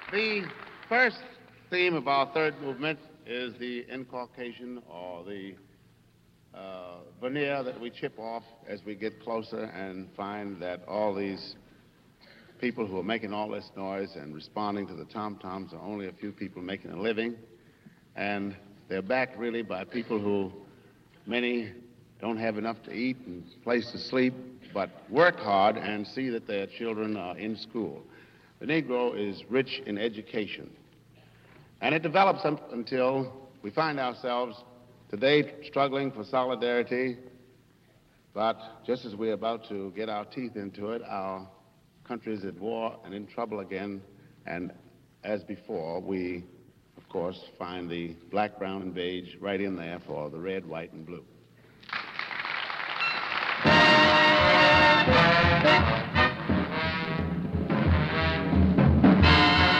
The first theme of our third movement is the inculcation or the veneer that we chip off as we get closer and find that all these people who are making all this noise and responding to the tom-toms are only a few people making a living, and they're backed really by people who many don't have enough to eat and place to sleep, but work hard and see that their children are in school. The Negro is rich in education, and it develops until we find ourselves today struggling for solidarity, but just as we're about to get our teeth into it, our country is at war and in trouble again, and as before, we, of course, find the black, brown, and beige right in there for the red, white, and blue.